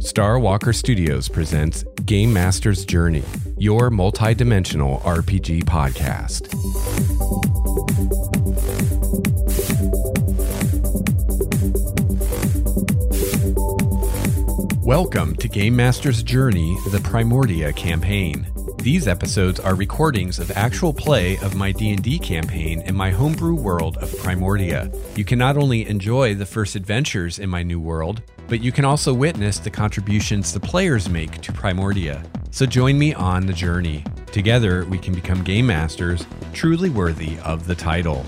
Star Walker Studios presents Game Master's Journey, your multi-dimensional RPG podcast. Welcome to Game Master's Journey, the Primordia campaign. These episodes are recordings of actual play of my D&D campaign in my homebrew world of Primordia. You can not only enjoy the first adventures in my new world, but you can also witness the contributions the players make to Primordia. So join me on the journey. Together, we can become game masters truly worthy of the title.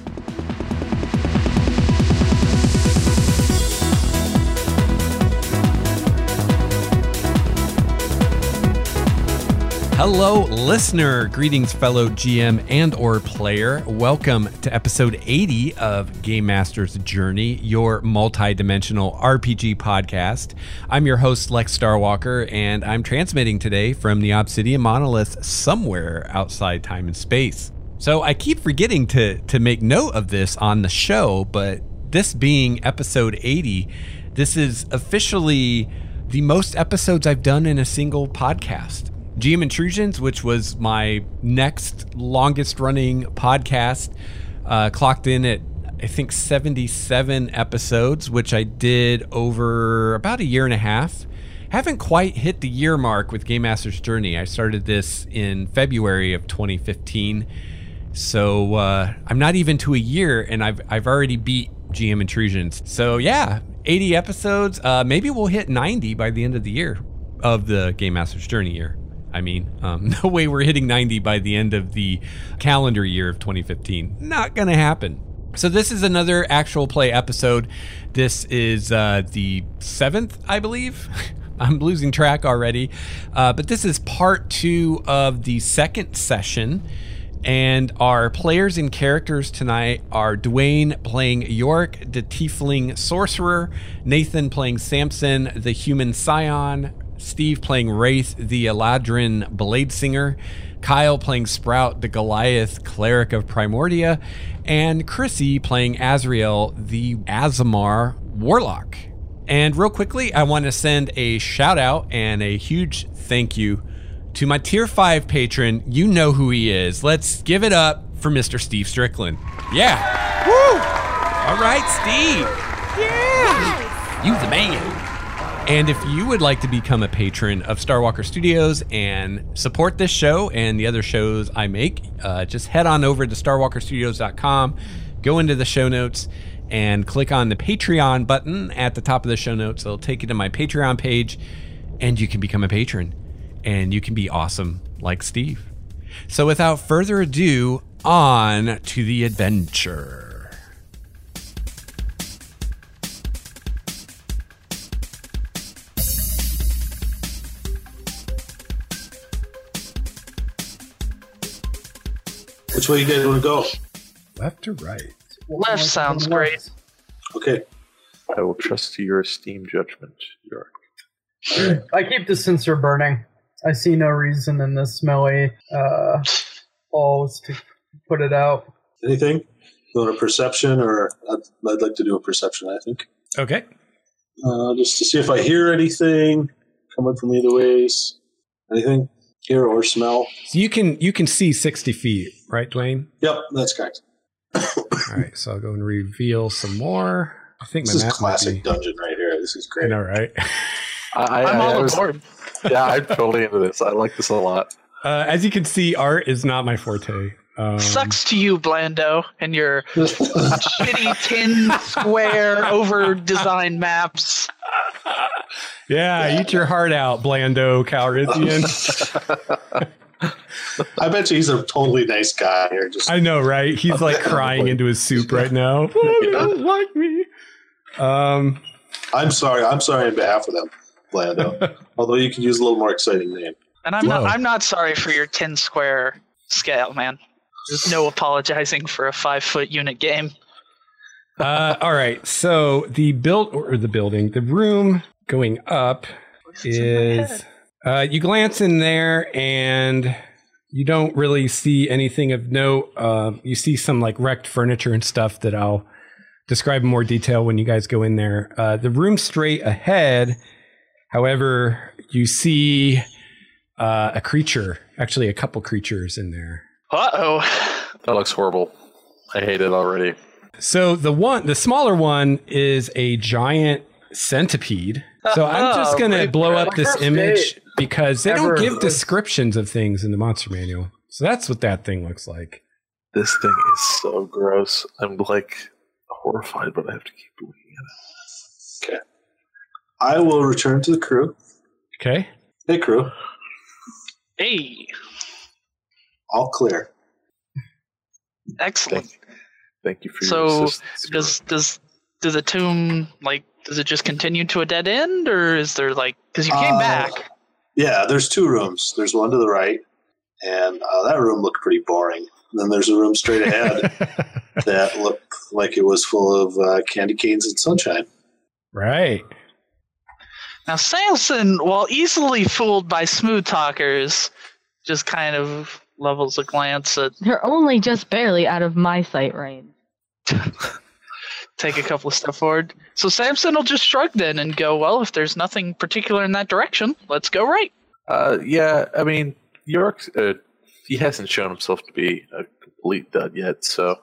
Hello, listener. Greetings, fellow GM and or player. Welcome to episode 80 of Game Master's Journey, your multi-dimensional RPG podcast. I'm your host, Lex Starwalker, and I'm transmitting today from the Obsidian Monolith somewhere outside time and space. So I keep forgetting to make note of this on the show, but this being episode 80, this is officially the most episodes I've done in a single podcast. GM Intrusions, which was my next longest running podcast, clocked in at, I think, 77 episodes, which I did over about a year and a half. Haven't quite hit the year mark with Game Master's Journey. I started this in February of 2015. So I'm not even to a year, and I've already beat GM Intrusions. So yeah, 80 episodes. Maybe we'll hit 90 by the end of the year, of the Game Master's Journey year. I mean, no way we're hitting 90 by the end of the calendar year of 2015. Not going to happen. So this is another actual play episode. This is the 7th, I believe. I'm losing track already. But this is part 2 of the second session. And our players and characters tonight are Dwayne playing Yorick, the Tiefling Sorcerer, Nathan playing Samson, the Human Scion, Steve playing Wraith, the Eladrin Bladesinger, Kyle playing Sprout, the Goliath Cleric of Primordia, and Chrissy playing Azrael, the Aasimar Warlock. And real quickly, I want to send a shout out and a huge thank you to my Tier 5 patron. You know who he is. Let's give it up for Mr. Steve Strickland. Yeah. Woo! All right, Steve. Yeah. You the man. And if you would like to become a patron of Star Walker Studios and support this show and the other shows I make, just head on over to starwalkerstudios.com, go into the show notes, and click on the Patreon button at the top of the show notes. It'll take you to my Patreon page, and you can become a patron. And you can be awesome like Steve. So without further ado, on to the adventure. Which way you guys want to go? Left or right? Left sounds great. Okay. I will trust to your esteemed judgment, York. I keep the sensor burning. I see no reason in this smelly halls to put it out. Anything? You want a perception, or I'd like to do a perception, I think. Okay. Just to see if I hear anything coming from either ways. Anything? Hear or smell? So you can see 60 feet, right, Dwayne? Yep, that's correct. All right, so I'll go and reveal some more. I think this is classic dungeon right here. This is great. I know, right? I'm all aboard. Yeah, I'm totally into this. I like this a lot. As you can see, art is not my forte. Sucks to you, Blando, and your shitty 10 square over-designed maps. Yeah, eat your heart out, Blando Calrissian. I bet you he's a totally nice guy here. I know, right? He's like crying into his soup right now. Oh, you don't like me. I'm sorry on behalf of them, Blando. Although you can use a little more exciting name. And I'm not sorry for your 10 square scale, man. There's no apologizing for a 5-foot unit game. All right, so the room going up is you glance in there and you don't really see anything of note. You see some like wrecked furniture and stuff that I'll describe in more detail when you guys go in there. The room straight ahead However, you see a creature, actually a couple creatures in there. Uh-oh. That looks horrible. I hate it already. So the smaller one is a giant centipede. So I'm just going to blow up this image because they don't give descriptions of things in the monster manual. So that's what that thing looks like. This thing is so gross. I'm like horrified, but I have to keep looking at it. Okay. I will return to the crew. Okay. Hey, crew. Hey. All clear. Excellent. Thank you for your assistance. Does the tomb, does it just continue to a dead end, or is there because you came back? Yeah, there's 2 rooms. There's one to the right, and that room looked pretty boring. And then there's a room straight ahead that looked like it was full of candy canes and sunshine. Right. Now, Samson, while easily fooled by smooth talkers, just kind of levels a glance at... They're only just barely out of my sight range. Take a couple of steps forward. So Samson will just shrug then and go, well, if there's nothing particular in that direction, let's go right. Yeah, I mean, York, he hasn't shown himself to be a complete dud yet, so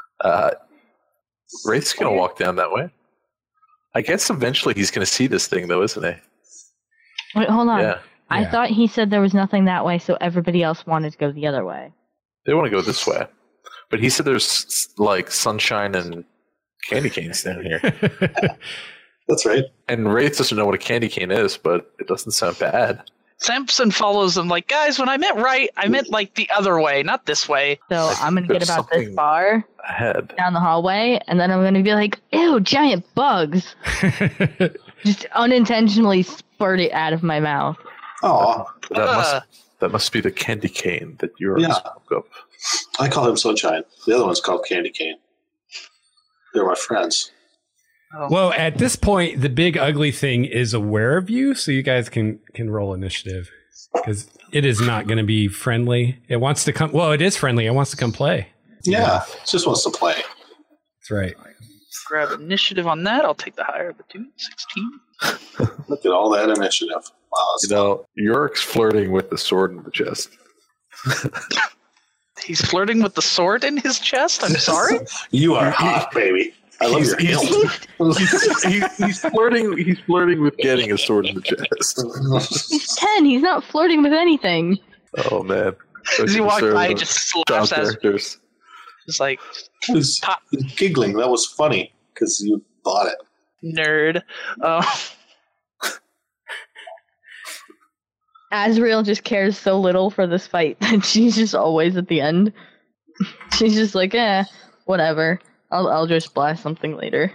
Wraith's going to walk down that way. I guess eventually he's going to see this thing, though, isn't he? Wait, hold on. Yeah. I thought he said there was nothing that way, so everybody else wanted to go the other way. They want to go this way. But he said there's, sunshine and candy canes down here. That's right. And Wraith doesn't know what a candy cane is, but it doesn't sound bad. Samson follows them guys, when I meant right, I meant the other way, not this way. So I'm going to get about this far ahead down the hallway, and then I'm going to be like, ew, giant bugs. Just unintentionally spurt it out of my mouth. Oh, that must be the candy cane that you're spoke of. I call him Sunshine. The other one's called Candy Cane. They're my friends. Oh. Well, at this point, the big ugly thing is aware of you, so you guys can roll initiative because it is not going to be friendly. It wants to come. Well, it is friendly. It wants to come play. Yeah, it just wants to play. That's right. Grab initiative on that. I'll take the higher of the 2, 16. Look at all that initiative. Wow, Yorick's flirting with the sword in the chest. He's flirting with the sword in his chest? I'm sorry? You are hot, baby. I love your hilt. He's flirting with getting a sword in the chest. He's 10. He's not flirting with anything. Oh, man. As he walked by, he just slaps at us. Just He's giggling. That was funny because you bought it. Nerd. Azrael just cares so little for this fight that she's just always at the end. She's just like, whatever. I'll just blast something later.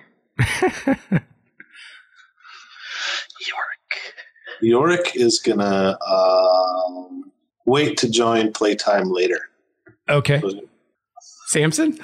Yorick is gonna wait to join playtime later. Okay. Samson?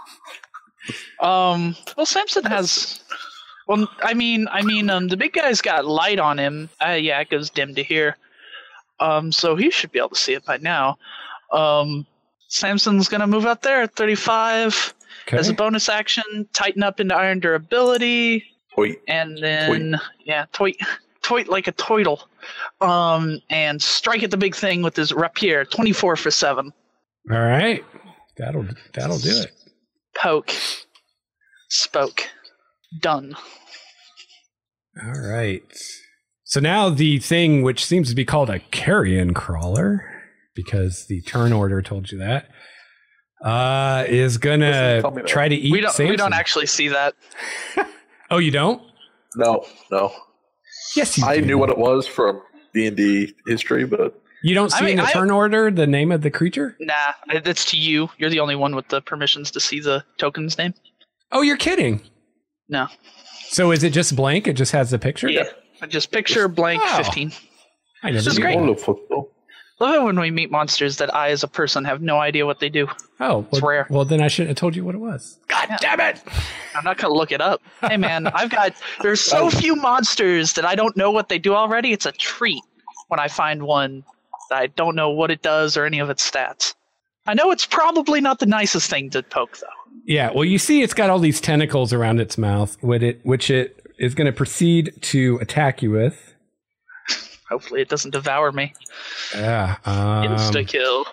Well, Samson has. Well, I mean, the big guy's got light on him. It goes dim to here. So he should be able to see it by now. Samson's gonna move out there at 35 as a bonus action. Tighten up into iron durability, Toit. and then toit like a toidle. And strike at the big thing with his rapier. 24 for 7. All right, that'll do it. Poke. Spoke. Done. All right. So now the thing which seems to be called a carrion crawler, because the turn order told you that, is gonna try to eat Samson. We don't actually see that. Oh, you don't? No. Yes, you I do. knew what it was from D&D history, but... You don't see in the turn order the name of the creature? Nah, that's to you. You're the only one with the permissions to see the token's name. Oh, you're kidding. No. So is it just blank? It just has the picture? Yeah. Just picture blank 15. I never This is knew great. that. Love it when we meet monsters that I, as a person, have no idea what they do. Oh, It's rare. Well, then I shouldn't have told you what it was. God damn it! I'm not gonna look it up. Hey man, there's so few monsters that I don't know what they do already. It's a treat when I find one that I don't know what it does or any of its stats. I know it's probably not the nicest thing to poke, though. Yeah, well, you see it's got all these tentacles around its mouth, which it is going to proceed to attack you with. Hopefully it doesn't devour me. Yeah. Insta kill.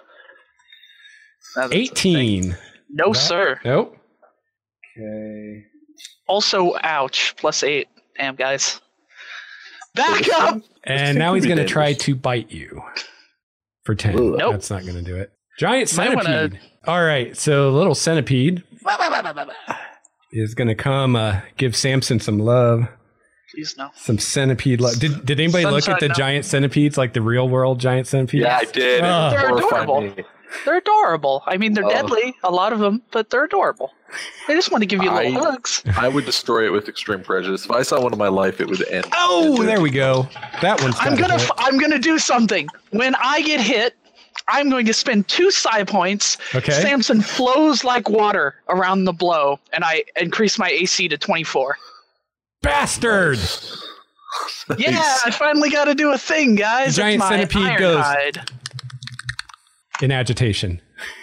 18. No, sir. Nope. Okay. Also, ouch. +8. Damn, guys. Back up! And now he's going to try to bite you for 10. Nope. That's not going to do it. Giant Might centipede. wanna- All right. So little centipede is going to come give Samson some love. Please no. Some centipede love. Did anybody look at Sunshine, the no. giant centipedes, like the real world giant centipedes? Yeah, I did. Oh. They're Horrified adorable. me. They're adorable. I mean, they're Oh. deadly, a lot of them, but they're adorable. They just want to give you little hugs. I would destroy it with extreme prejudice. If I saw one in my life, it would end. Oh, there we go. That one's I'm got a hit. I'm gonna do something. When I get hit, I'm going to spend 2 psi points. Okay. Samson flows like water around the blow, and I increase my AC to 24. Bastard! Yeah, I finally got to do a thing, guys. The giant It's my centipede goes. Ironhide. In agitation.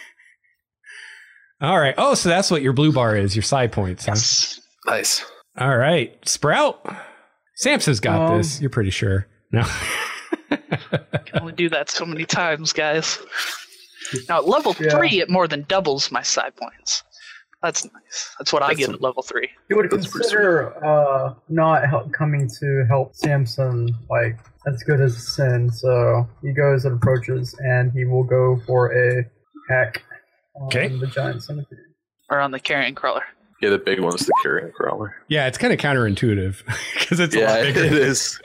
All right. Oh, so that's what your blue bar is, your side points, huh? Yes. Nice. All right. Sprout. Samson's got this. You're pretty sure. No. Can only do that so many times, guys. Now, at level 3, it more than doubles my psi points. That's nice. That's what I get at level 3. You would That's pretty consider not coming to help Samson like as good as Sin, so he goes and approaches, and he will go for a hack on the giant centipede. Or on the carrion crawler. Yeah, the big one's the carrion crawler. Yeah, it's kind of counterintuitive because it's a lot bigger. It is.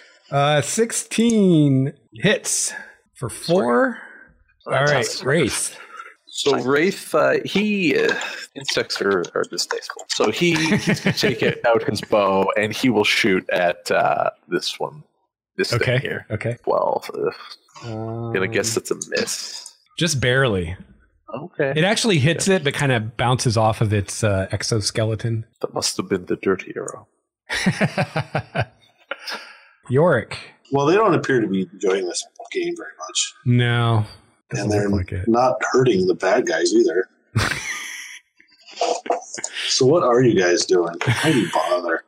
16 hits for 4. All right, Wraith. So Wraith, insects are distasteful. So he's going to take out his bow and he will shoot at this one. This thing here. Okay. 12. I'm going to guess it's a miss. Just barely. Okay. It actually hits it, but kind of bounces off of its exoskeleton. That must have been the dirty arrow. Yorick. Well, they don't appear to be enjoying this game very much. No. And they're look like it. not hurting the bad guys either. So what are you guys doing? Why do you bother?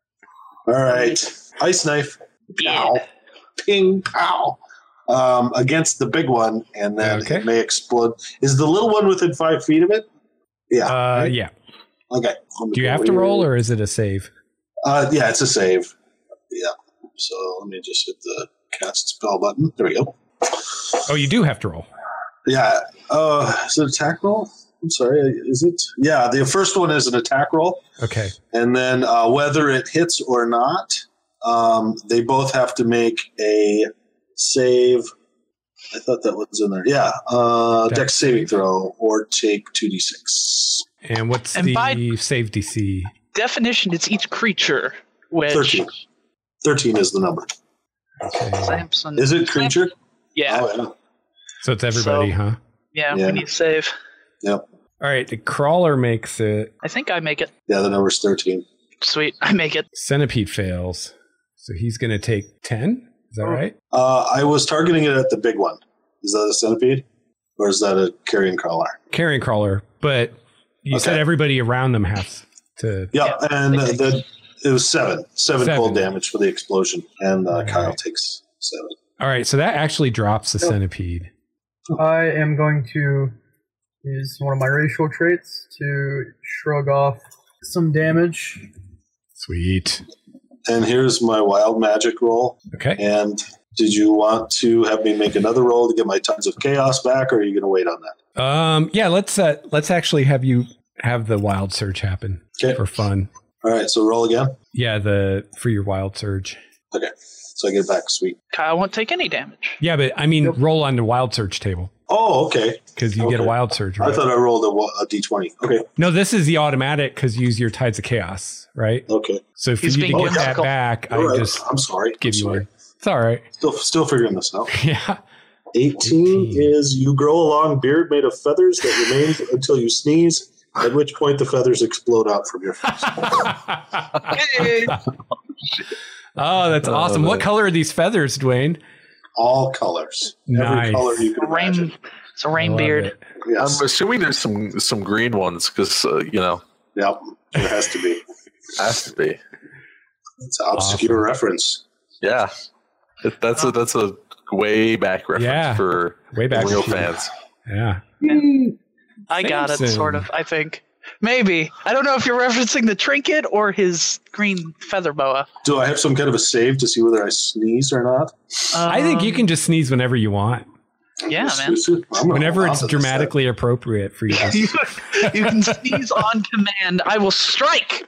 All right. Ice knife. Pow. Ping. Pow. Against the big one, and then it may explode. Is the little one within 5 feet of it? Yeah. Right? Yeah. Okay. Do you have to roll, or is it a save? Yeah, it's a save. Yeah. So let me just hit the cast spell button. There we go. Oh, you do have to roll. Yeah. Is it attack roll? I'm sorry. Is it? Yeah. The first one is an attack roll. Okay. And then whether it hits or not, they both have to make a save. I thought that was in there. Yeah. Dex saving throw or take 2d6. And what's And the by save DC? definition, it's each creature, which 13. 13 is the number. Okay. Samson. Is it creature? Yeah. Oh, yeah. So it's everybody, huh? Yeah, Yeah. we need to save. Yep. All right. The crawler makes it. I think I make it. Yeah, the number's 13. Sweet, I make it. Centipede fails. So he's going to take 10. Is that right? I was targeting it at the big one. Is that a centipede? Or is that a carrion crawler? Carrion crawler. But you said everybody around them has to. Yeah, and it was 7. 7 cold damage for the explosion. And Kyle takes 7. All right. So that actually drops the centipede. I am going to use one of my racial traits to shrug off some damage. Sweet. And here's my wild magic roll. Okay. And did you want to have me make another roll to get my tons of chaos back, or are you going to wait on that? Yeah, let's actually have you have the wild surge happen for fun. All right, so roll again. Yeah, for your wild surge. Okay, so I get it back. Sweet. Kyle won't take any damage. Yeah, but I mean, roll on the wild surge table. Oh, okay. Because you get a wild surge, right? I thought I rolled a d20. Okay. No, this is the automatic because use your tides of chaos, right? Okay. So for you to get that back, I'm sorry. give you one. It's all right. Still figuring this out. Yeah. 18 is you grow a long beard made of feathers that remains until you sneeze, at which point the feathers explode out from your face. Oh, that's awesome. What color are these feathers, Dwayne? All colors. Nice. Every color you can imagine. It's a rain beard. Yes. I'm assuming there's some green ones because Yep, there has to be. has to be. It's an obscure reference. Yeah. That's a way back reference for way back real fans. Yeah. I got it, Samson. sort of, I think. Maybe. I don't know if you're referencing the trinket or his green feather boa. Do I have some kind of a save to see whether I sneeze or not? I think you can just sneeze whenever you want. Yeah, man. Whenever it's dramatically appropriate for you. You can sneeze on command. I will strike.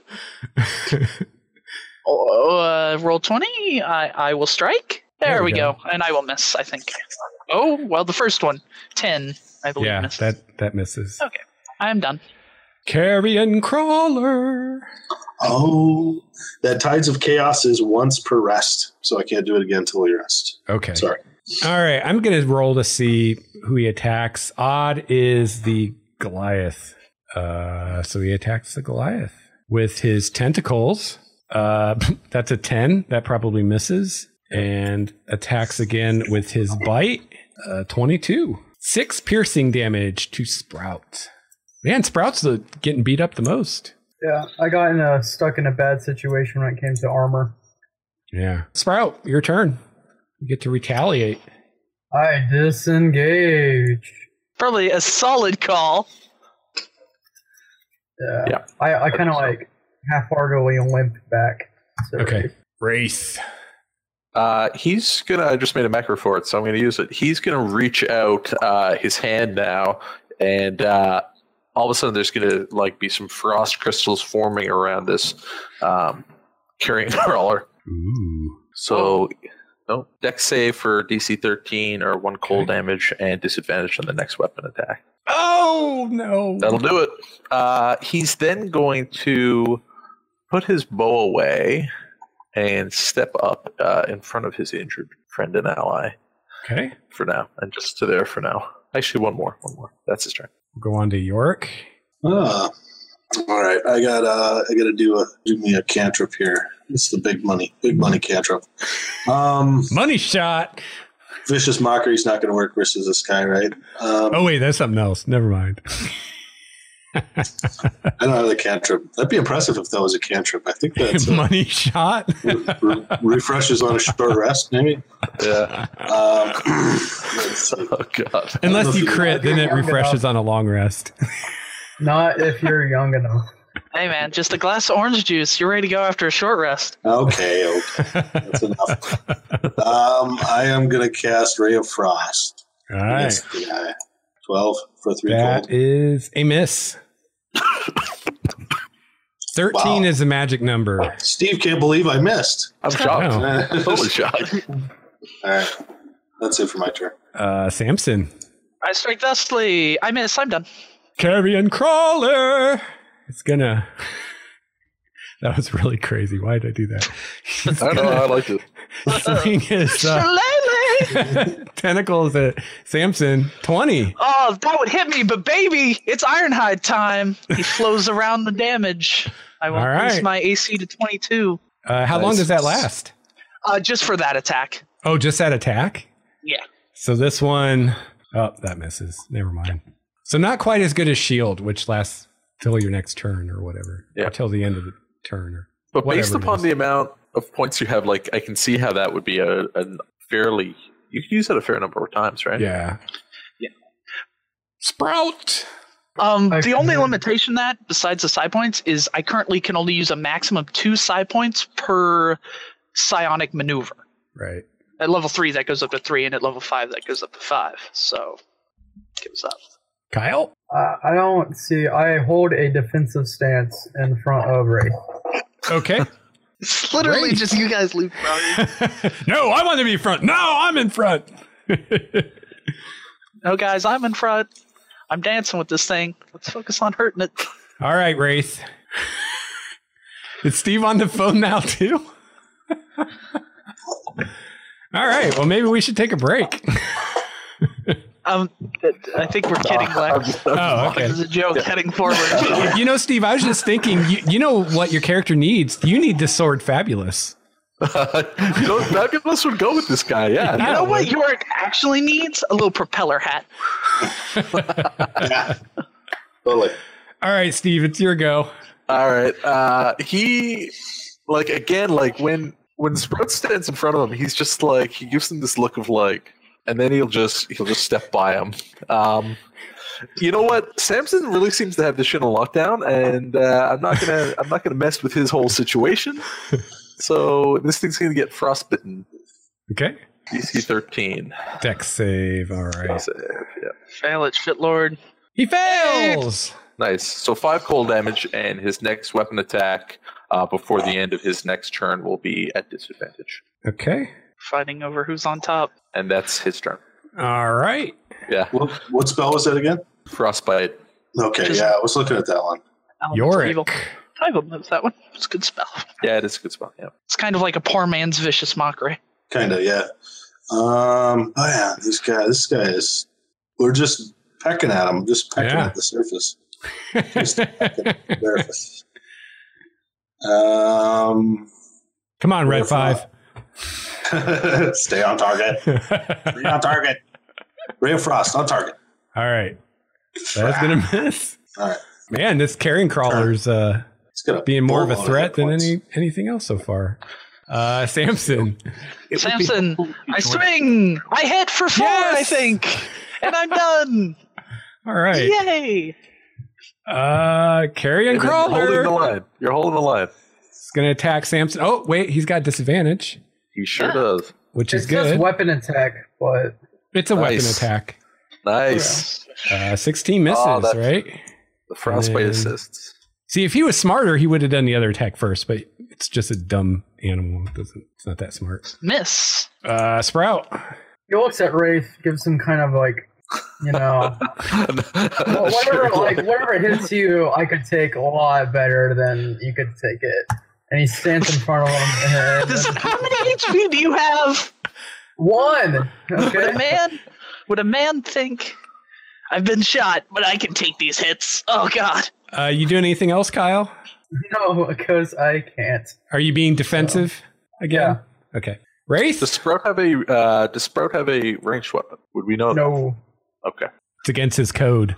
Roll 20. I will strike. There we go. And I will miss, I think. Oh, well, the first one. 10, I believe. Yeah, missed. that misses. Okay. I am done. Carrion Crawler. Oh, that Tides of Chaos is once per rest, so I can't do it again until we rest. Okay. Sorry. All right. I'm going to roll to see who he attacks. Odd is the Goliath. So he attacks the Goliath with his tentacles. That's a 10. That probably misses. And attacks again with his bite. 22. 6 piercing damage to Sprout. Man, Sprout's getting beat up the most. Yeah, I got stuck in a bad situation when it came to armor. Yeah. Sprout, your turn. You get to retaliate. I disengage. Probably a solid call. Yeah. I kind of like half-heartedly limp back. So Okay. Wraith. He's gonna. I just made a macro for it, so I'm gonna use it. He's gonna reach out his hand now, and all of a sudden there's gonna be some frost crystals forming around this carrion crawler. Ooh. So, dex save for DC 13 or 1 cold damage and disadvantage on the next weapon attack. Oh, no. That'll do it. He's then going to put his bow away and step up in front of his injured friend and ally. Okay. For now, and just to there for now. Actually, one more. That's his turn. We'll go on to York. All right, I gotta do me a cantrip here. It's the big money cantrip. Money shot. Vicious Mockery's not going to work versus this guy, right? Oh wait, that's something else. Never mind. I don't have the cantrip. That'd be impressive if that was a cantrip. I think that's money shot. Refreshes on a short rest, maybe. Yeah. Oh god. Unless you crit, then it refreshes on a long rest. Not if you're young enough. Hey, man, just a glass of orange juice. You're ready to go after a short rest. Okay. That's enough. I am going to cast Ray of Frost. All right. 12 for 3 That gold. is a miss. 13 is the magic number. Steve can't believe I missed. I'm shocked. Wow. I'm totally shocked. All right. That's it for my turn. Samson. I strike thusly. I miss. I'm done. Carrion Crawler. It's gonna. That was really crazy. Why did I do that? I don't know. I liked it. Swing his tentacles at Samson. 20. Oh, that would hit me, but baby, it's Ironhide time. He flows around the damage. I will All right. increase my AC to 22. How long does that last? Just for that attack. Oh, just that attack? Yeah. So this one, that misses. Never mind. So not quite as good as Shield, which lasts till your next turn or whatever. Yeah. Or till the end of the turn. But based whatever it upon is. the amount of points you have, I can see how that would be a fairly. You can use that a fair number of times, right? Yeah. Yeah. Sprout. The only limitation that, besides the psi points, is I currently can only use a maximum of 2 psi points per psionic maneuver. Right. At level 3, that goes up to 3, and at level 5, that goes up to 5. So, gives up. Kyle? I don't see. I hold a defensive stance in front of Ray. Okay. It's literally Great. just you guys loop running. No, I want to be front. No, I'm in front. No, guys, I'm in front. I'm dancing with this thing. Let's focus on hurting it. All right, Wraith. Is Steve on the phone now, too? All right. Well, maybe we should take a break. I think we're kidding, Black. Oh, okay. This is a joke heading forward. You know, Steve, I was just thinking, you know what your character needs? You need the sword Fabulous. Fabulous would go with this guy, yeah. You know what York actually needs? A little propeller hat. Yeah. Totally. All right, Steve, it's your go. All right. He, again, when when Sprout stands in front of him, he's just like, he gives him this look of like, and then he'll just step by him. You know what? Samson really seems to have this shit on lockdown, and I'm not gonna mess with his whole situation. So this thing's gonna get frostbitten. Okay. DC 13. Dex save. All right. Dex save, yeah. Fail it, shitlord. He fails. Nice. So 5 cold damage, and his next weapon attack before the end of his next turn will be at disadvantage. Okay. Fighting over who's on top. And that's his turn. All right. Yeah. What spell was that again? Frostbite. Okay, yeah, I was looking at that one. Yorick. Evil. I will notice that one. It's a good spell. Yeah, it is a good spell. Yeah. It's kind of like a poor man's vicious mockery. Kind of, yeah. Oh yeah, this guy is. We're just pecking at him, just pecking at the surface. Just pecking at the surface. Come on, Red 5. Stay on target. Stay on target. Ray of Frost on target. All right. That's going to miss. All right. Man, this carrion crawler's being more of a threat than anything else so far. Samson. Samson, I swing. I hit for 4, Yes! I think. And I'm done. All right. Yay. Carrion crawler. Holding the line. You're holding the line. It's going to attack Samson. Oh, wait. He's got disadvantage, He sure does. which is It's just good. weapon attack, but It's a weapon Nice. attack. Nice. 16 misses, Oh, that- right? The frostbite And- assists. See, if he was smarter, he would have done the other attack first, but it's just a dumb animal. It's not that smart. Miss. Sprout. he looks at Wraith, gives him kind of like, you know, whatever hits you, I could take a lot better than you could take it. And he stands in front of him. How many HP do you have? 1. Okay. Would a man think, I've been shot, but I can take these hits? Oh, God. You doing anything else, Kyle? No, because I can't. Are you being defensive again? Yeah. Okay. Wraith? Does Sprout have a ranged weapon? Would we know? No. Okay. It's against his code.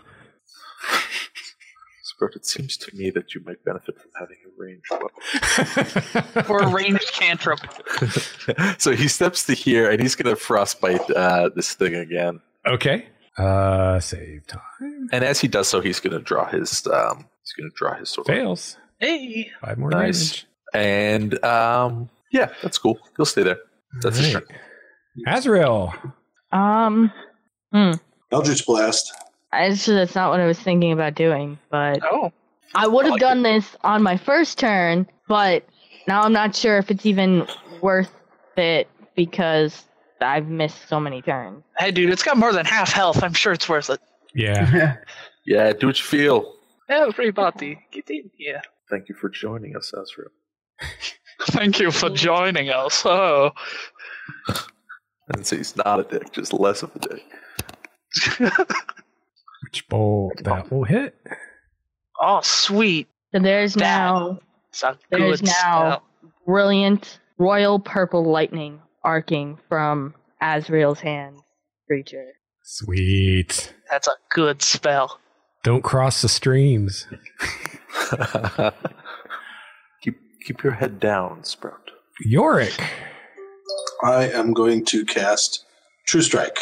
Sprout, it seems to me that you might benefit from having a ranged weapon. Or a ranged cantrip. So he steps to here, and he's going to frostbite this thing again. Okay. Save time. And as he does so, he's going to draw his sword. Fails. Hey. 5 more Nice. damage. And yeah, that's cool. He'll stay there. That's his turn. Azrael. Eldritch Blast. That's not what I was thinking about doing, but Oh. I would have done this on my first turn, but now I'm not sure if it's even worth it because I've missed so many turns. Hey, dude, it's got more than half health. I'm sure it's worth it. Yeah. Yeah, do what you feel. Everybody, get in here. Thank you for joining us, Azrael. Thank you for joining us. Oh. I didn't say he's not a dick, just less of a dick. Which bolt that will hit? Oh, sweet. So there's now It's a good spell. brilliant royal purple lightning arcing from Azrael's hand, creature. Sweet. That's a good spell. Don't cross the streams. keep your head down, Sprout. Yorick. I am going to cast True Strike.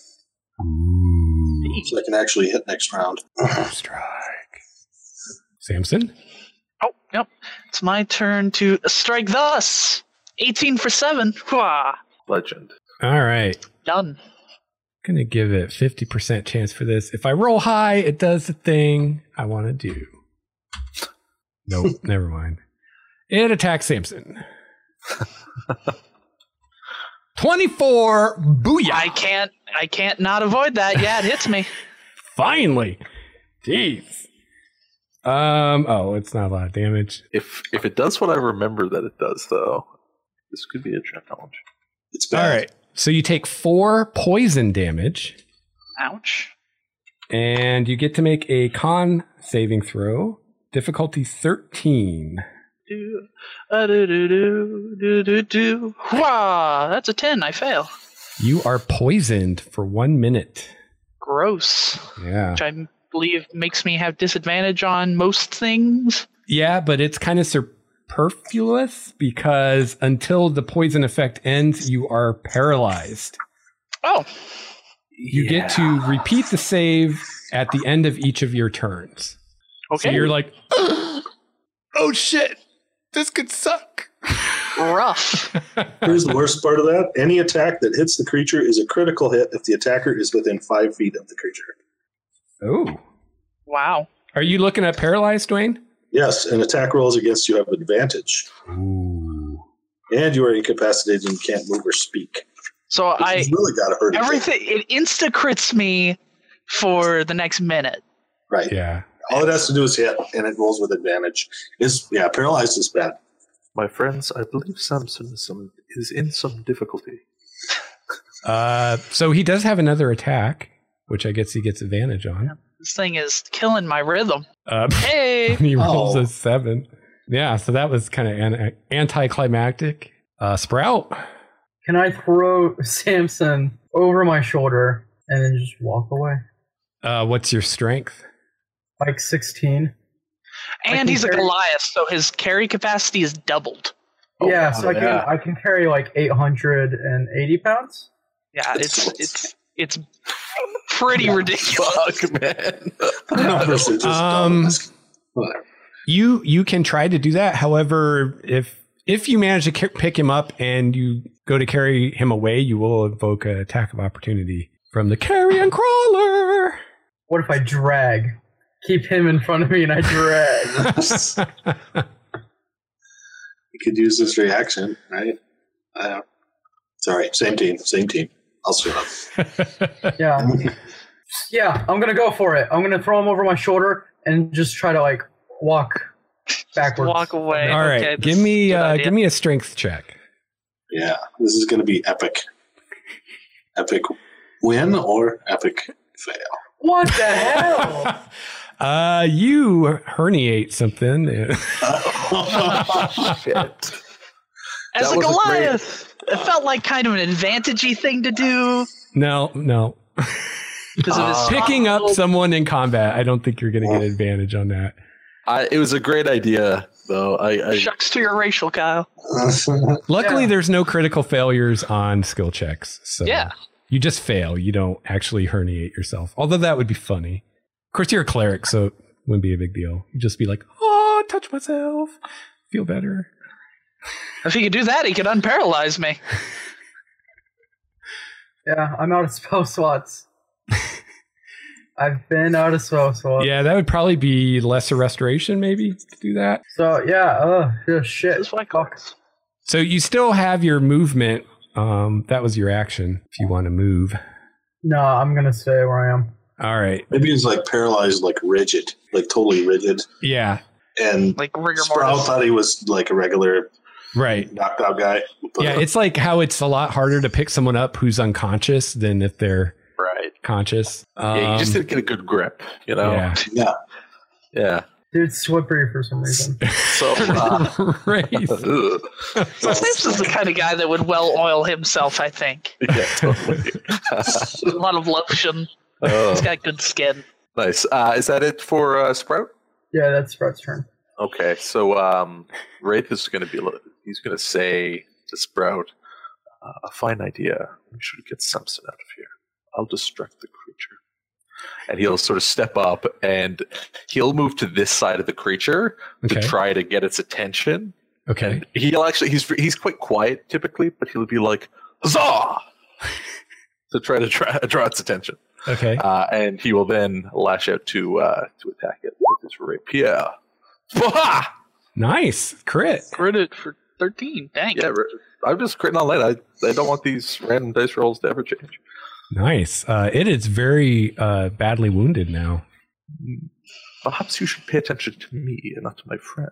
So I can actually hit next round. Strike. Samson. Oh, yep. It's my turn to strike thus. 18 for 7. Wah. Legend. All right. Done. Gonna give it 50% chance for this. If I roll high, it does the thing I want to do. Nope, never mind. It attacks Samson. 24. Booyah! I can't not avoid that. Yeah, it hits me. Finally. Jeez. Oh, it's not a lot of damage. If it does what I remember that it does, though, this could be a challenge. It's bad. All right. So you take 4 poison damage, Ouch. and you get to make a con saving throw. Difficulty 13. Wah, that's a 10. I fail. You are poisoned for 1 minute. Gross. Yeah. Which I believe makes me have disadvantage on most things. Yeah, but it's kind of superfluous because until the poison effect ends, you are paralyzed. Oh, You get to repeat the save at the end of each of your turns. okay. So you're like, oh shit, this could suck. Rough. Here's the worst part of that. Any attack that hits the creature is a critical hit if the attacker is within 5 feet of the creature. Oh. Wow. Are you looking at paralyzed, Dwayne? Yes, and attack rolls against you have advantage. Ooh. And you are incapacitated and can't move or speak. So It's really got to hurt. everything it insta crits me for the next minute. Right. Yeah. All it has to do is hit, and it rolls with advantage. Paralyzed is bad. My friends, I believe Samson is in some difficulty. So he does have another attack, which I guess he gets advantage on. This thing is killing my rhythm. And Hey. he rolls a 7. Yeah, so that was kind of anticlimactic. Sprout. Can I throw Samson over my shoulder and then just walk away? What's your strength? Like 16. And he's a carry- Goliath, so his carry capacity is doubled. Yeah, so yeah. I can carry like 880 pounds. Yeah, it's pretty ridiculous. Fuck, man. The numbers are just dumb. Whatever. You can try to do that. However, if you manage to pick him up and you go to carry him away, you will invoke an attack of opportunity from the carrion crawler. What if I drag? Keep him in front of me and I drag. You could use this reaction, right? Sorry, same team. I'll shut up. Yeah. Yeah, I'm going to go for it. I'm going to throw him over my shoulder and just try to like walk backwards. Walk away. All right, Okay, give me a strength check. Yeah, this is going to be epic. Epic win or epic fail. What the hell? You herniate something. Shit. As That a was a Goliath, it felt like kind of an advantagey thing to do No. because of his Picking up strong- someone in combat, I don't think you're going to get advantage on that. It was a great idea, though. I Shucks to your racial, Kyle. Luckily, Yeah. there's no critical failures on skill checks. So Yeah. you just fail. You don't actually herniate yourself. Although that would be funny. Of course, you're a cleric, so it wouldn't be a big deal. You'd just be like, oh, touch myself. Feel better. If he could do that, he could unparalyze me. Yeah, I'm out of spell slots. I've been out of spell slots. Yeah, that would probably be lesser restoration, maybe, to do that. So, yeah, shit. This is why clocks. So you still have your movement. That was your action if you want to move. No, I'm going to stay where I am. All right. Maybe he's like paralyzed, like rigid, like totally rigid. Yeah, And Like rigor Sprout mortis. thought he was like a regular right. knocked out guy. But, Yeah, it's like how it's a lot harder to pick someone up who's unconscious than if they're right. conscious. Yeah, you just didn't get a good grip, you know? Yeah. yeah. Yeah. Dude, slippery for some reason. So, Right. ugh. Samson's the kind of guy that would well oil himself, I think. Yeah, totally. A lot of lotion. Oh, He's got good skin. nice. Is that it for Sprout? Yeah, that's Sprout's turn. Okay, so Wraith is going to be. He's going to say to Sprout, "A fine idea. We should get Samson out of here. I'll distract the creature." And he'll sort of step up and he'll move to this side of the creature to Okay. try to get its attention. Okay. And he'll actually he's quite quiet typically, but he'll be like huzzah to try to draw its attention. Okay. And he will then lash out to attack it with his rapier. Bah! Nice. Crit. Critted for 13. Dang. Yeah, I'm just critting on light. I don't want these random dice rolls to ever change. Nice. It is very badly wounded now. Perhaps you should pay attention to me and not to my friend.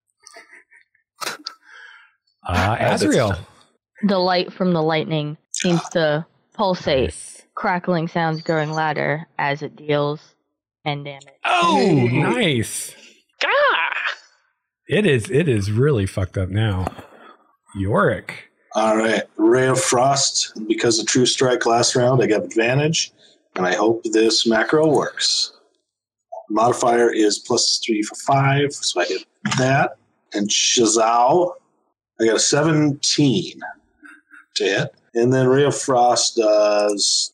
Azrael. The light from the lightning seems to pulsate, crackling sounds growing louder as it deals end damage. Oh, nice. Gah! It is really fucked up now. Yorick. All right. Ray of Frost. Because of True Strike last round, I got advantage. And I hope this macro works. Modifier is +3 for 5, so I hit that. And Shazao, I got a 17 to hit. And then Ray of Frost does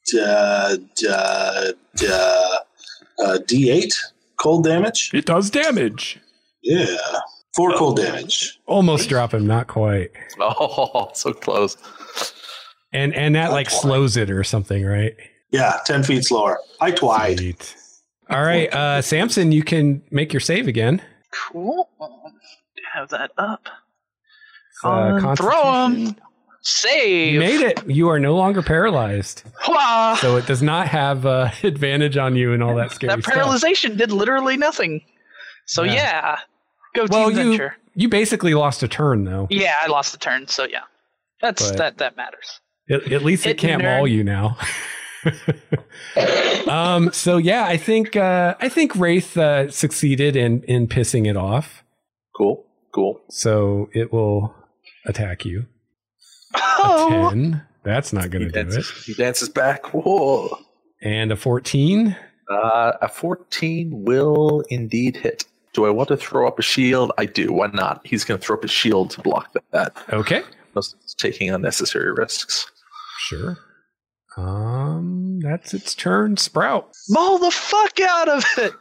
D8 cold damage. It does damage. Yeah. 4 cold damage. Almost drop him, not quite. Oh, so close. And that like slows it or something, right? Yeah, 10 feet slower. I twied. Sweet. All right, Samson, you can make your save again. Cool. Have that up. Constitution. Throw him. Save. You made it. You are no longer paralyzed. Hwah! So it does not have advantage on you and all that scary That stuff. paralyzation did literally nothing. So yeah. Go Team Venture. You basically lost a turn, though. Yeah, I lost the turn, so yeah. That matters. At least it can't maul you now. So yeah, I think Wraith succeeded in pissing it off. Cool. So it will attack you. Oh. A 10. That's not going to do it. He dances back. Whoa. And a 14. A 14 will indeed hit. Do I want to throw up a shield? I do. Why not? He's going to throw up a shield to block that. Okay. It's taking unnecessary risks. Sure. That's its turn. Sprout. Maul the fuck out of it.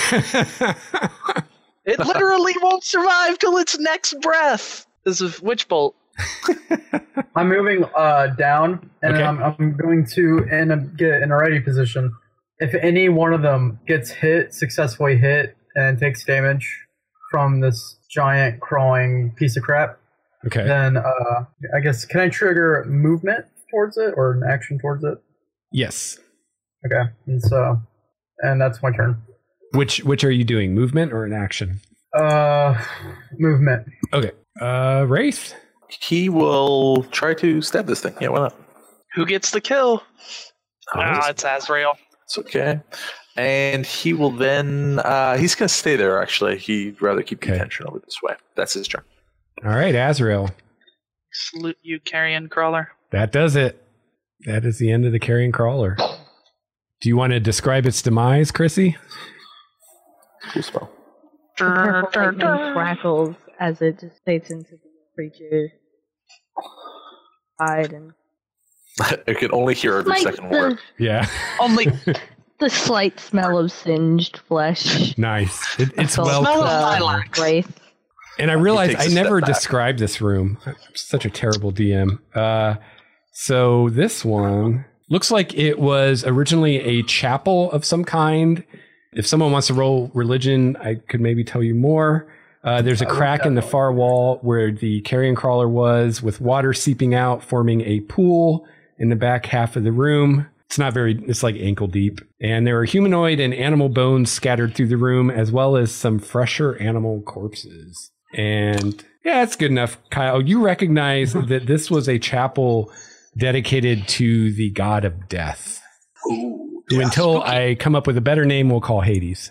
It literally won't survive till its next breath. This is Witch Bolt. I'm moving down, and Okay. I'm going to get in a ready position. If any one of them gets successfully hit, and takes damage from this giant crawling piece of crap, Okay. then I guess, can I trigger movement towards it or an action towards it? Yes. Okay, and that's my turn. Which are you doing? Movement or an action? Movement. Okay. Wraith. He will try to stab this thing. Yeah, why not? Who gets the kill? Oh, It's Azrael. It's okay. And he will then... he's going to stay there, actually. He'd rather keep contention over this way. That's his turn. All right, Azrael. Salute you, Carrion Crawler. That does it. That is the end of the carrion crawler. Do you want to describe its demise, Chrissy? Cool spell. Purple lightning crackles as it just fades into the creature. Hide and I can only hear every second word. Yeah. Only the slight smell of singed flesh. Nice. It's I well felt, Smell of cooked. lilacs. Wraith. And I realized takes I a step never back. described this room. I'm such a terrible DM. So this one looks like it was originally a chapel of some kind. If someone wants to roll religion, I could maybe tell you more. There's a crack in the far wall where the carrion crawler was, with water seeping out, forming a pool in the back half of the room. It's like ankle deep. And there are humanoid and animal bones scattered through the room, as well as some fresher animal corpses. And yeah, it's good enough. Kyle, you recognize that this was a chapel dedicated to the god of death, Ooh, who yeah, until spooky. I come up with a better name, we'll call Hades.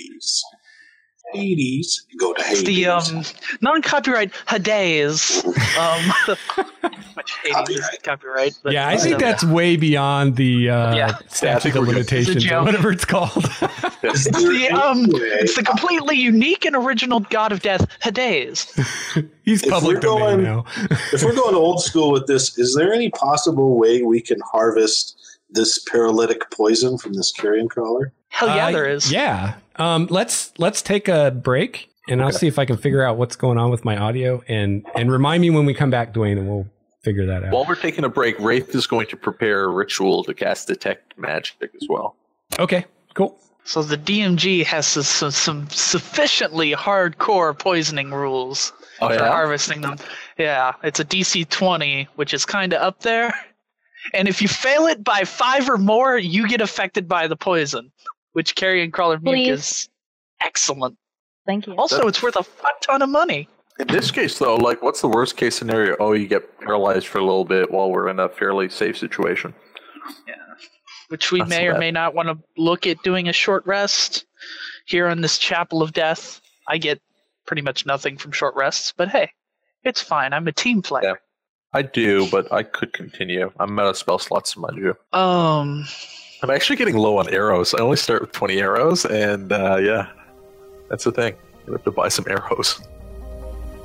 Hades. Go to It's Hades. the non-copyright Hades. Which Hades is copyright. But Yeah, I think that's way beyond the statute of we're good. limitations It's a or joke. whatever it's called. Is there any way- it's the completely unique and original god of death, Hades. He's If public we're domain going- now. If we're going old school with this, is there any possible way we can harvest this paralytic poison from this carrion crawler? Hell yeah, there is. Yeah. Let's take a break, and I'll see if I can figure out what's going on with my audio, and remind me when we come back, Dwayne, and we'll figure that out. While we're taking a break, Wraith is going to prepare a ritual to cast Detect Magic as well. Okay, cool. So the DMG has some sufficiently hardcore poisoning rules Oh, for yeah? harvesting them. Yeah, it's a DC 20, which is kind of up there. And if you fail it by 5 or more, you get affected by the poison, which Carrion Crawler Muke Please. is excellent. Thank you. Also, it's worth a fuck ton of money. In this case, though, like, what's the worst case scenario? Oh, you get paralyzed for a little bit while we're in a fairly safe situation. Which we Not so may or bad. may not want to look at doing a short rest here on this Chapel of Death. I get pretty much nothing from short rests, but hey, it's fine. I'm a team player. Yeah. I do, but I could continue. I'm out of spell slots, mind you. I'm actually getting low on arrows. I only start with 20 arrows, and yeah, that's the thing. You have to buy some arrows.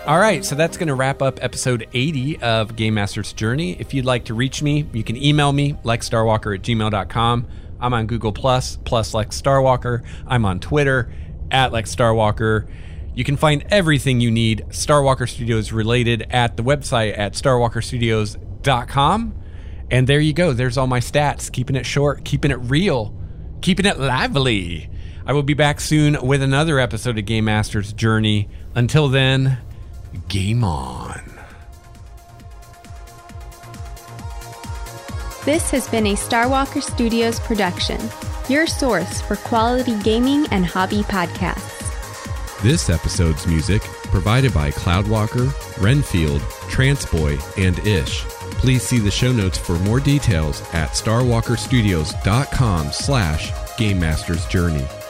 All right, so that's going to wrap up episode 80 of Game Master's Journey. If you'd like to reach me, you can email me, lexstarwalker@gmail.com. I'm on Google+, plus Lex Starwalker. I'm on Twitter, @Lex Starwalker. You can find everything you need Starwalker Studios related at the website at starwalkerstudios.com. And there you go. There's all my stats. Keeping it short, keeping it real, keeping it lively. I will be back soon with another episode of Game Master's Journey. Until then, game on. This has been a Starwalker Studios production, your source for quality gaming and hobby podcasts. This episode's music provided by Cloudwalker, Renfield, Transboy, and Ish. Please see the show notes for more details at starwalkerstudios.com/Game Master's Journey.